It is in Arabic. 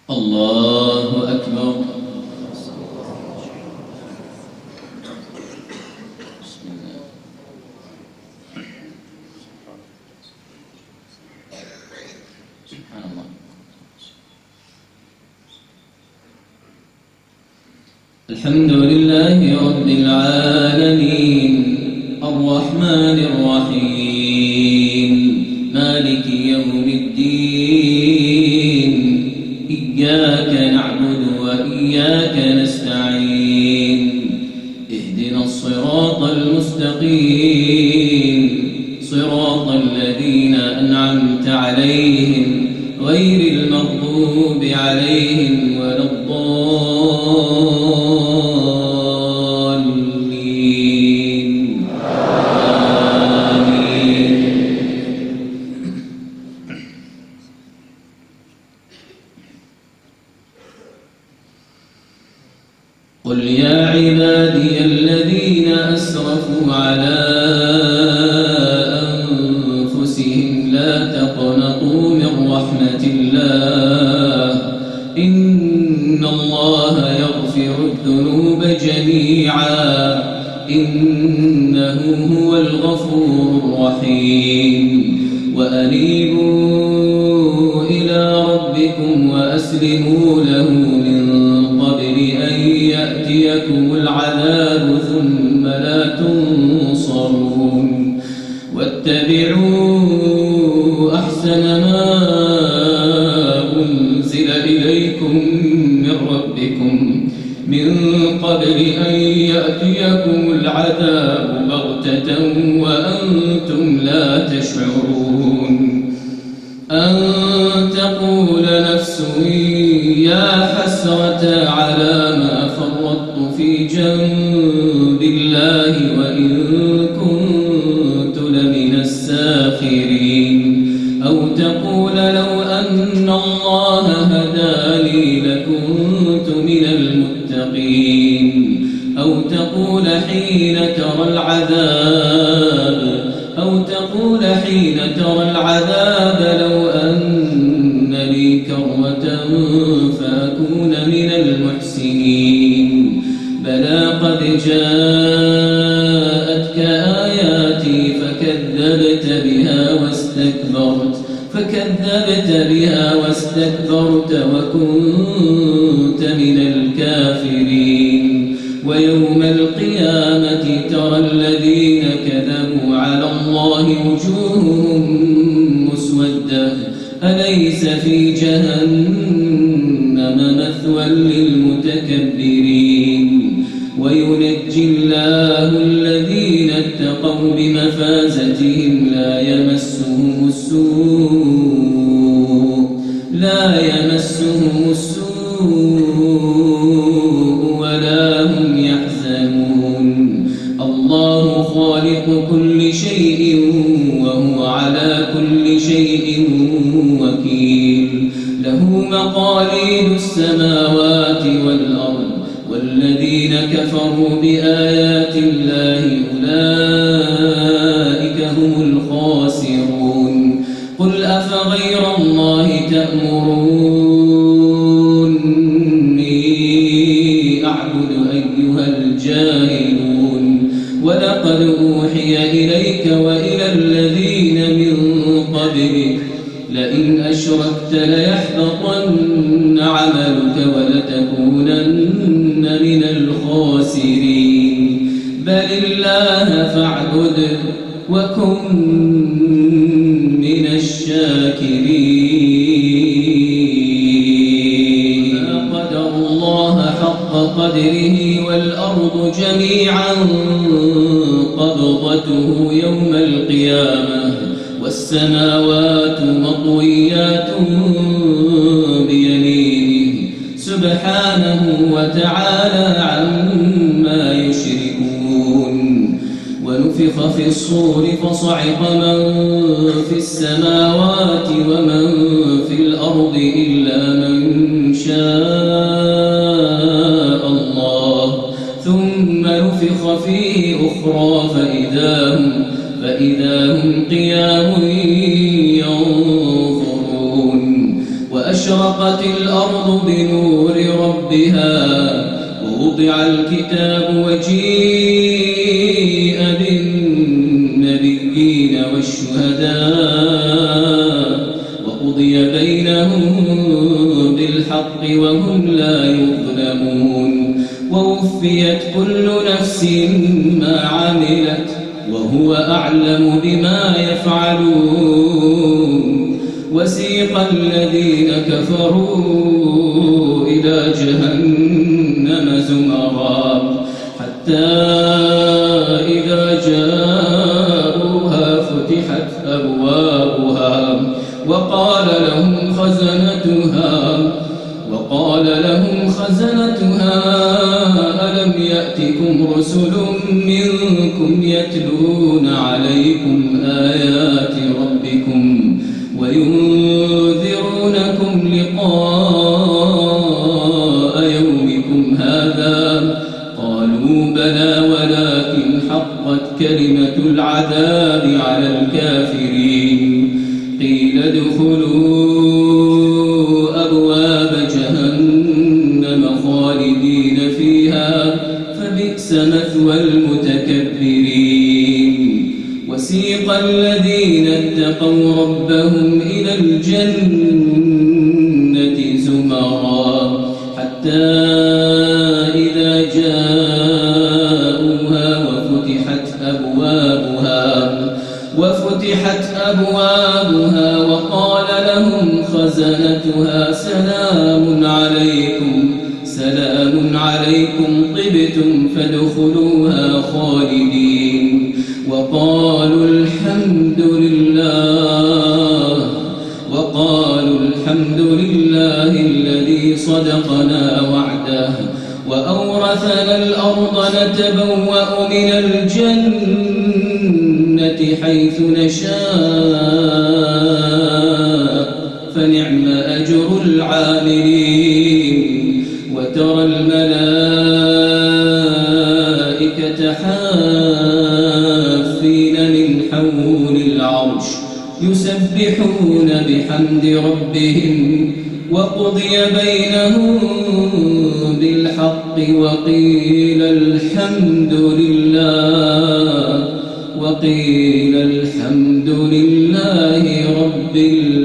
الله أكبر. بسم الله. سبحان الله. الحمد لله رب العالمين الرحمن الرحيم مالك يوم الدين إياك نعبد وإياك نستعين اهدنا الصراط المستقيم صراط الذين أنعمت عليهم غير المغضوب عليهم ولا الضالين آمين. قل يا عبادي الذين أسرفوا على أنفسهم لا تقنطوا من رحمة الله إن الله يغفر الذنوب جميعا إنه هو الغفور الرحيم. وأنيبوا إلى ربكم وأسلموا له من قبل أن يأتيكم العذاب ثم لا تنصرون. واتبعوا أحسن ما أنزل إليكم من ربكم من قبل أن يأتيكم العذاب بغتة وأنتم لا تشعرون. أن تقول نفس يا حسرة على ما فرطت في جنب الله وإن كنت لمن الساخرين. أو تقول لو أن الله هداني لكنت من المتقين. أو تقول حين ترى العذاب لو أن لي كرة فأكون من المحسنين. بلى قد جاءتك آياتي فكذبت بها واستكبرت وكنت من الكافرين. ويوم القيامة ترى الذين كذبوا على الله وجوههم مسودة أليس في جهنم مثوى للمتكبرين. وينجي الله الذين اتقوا بمفازتهم لا يمسهم السوء ولا هم يحزنون. الله خالق كل شيء وهو على كل شيء وكيل. له مقاليد السماوات والأرض والذين كفروا بآيات الله أولئك هم الخاسرون. قل أفغير الله تأمروني أعبد أيها الجاهلون. ولقد أوحي إليك وإلى الذين من قبلك لئن أشركت ليحبطن عملك ولتكونن من الخاسرين. بل الله فاعبد وكن من الشاكرين. ما قدر الله حق قدره والأرض جميعا قبضته يوم القيامة والسماوات مطويات بيمينه سبحانه وتعالى عما يشركون. ونفخ في الصور فصعق من في السماوات ومن في الأرض إلا من شاء الله ثم نفخ فيه أخرى فإذا هم قيام ينظرون. وأشرقت الأرض بنور ربها ووضع الكتاب وجيء بالنبيين والشهداء وقضي بينهم بالحق وهم لا يظلمون ووفيت كل نفس ما عملت وهو أعلم بما يفعلون وسيق الذين كفروا إلى جهنم زمرا حتى إذا جاءوها فتحت أبوابها وقال لهم خزنتها ألم يأتكم رسل منكم يتلون عليكم آيات ربكم وينذرونكم لقاء يومكم هذا قالوا بلى ولكن حقت كلمة العذاب على الكافرين قيل ادخلوا أبواب جهنم خالدين فيها فبئس مثوى المتكبرين وسيق الذين اتقوا ربهم إلى الجنة زمرا حتى إذا جاءوها وفتحت أبوابها وقال لهم خزنتها سلام عليكم طبتم فادخلوها خالدين وقالوا الحمد لله الذي صدقنا وعده وأورثنا الأرض نتبوأ من الجنة حيث نشاء فنعم أجر العاملين وترى الملائكة حافين من حول العرش يسبحون بحمد ربهم وقضي بينهم بالحق وقيل الحمد لله رب العالمين.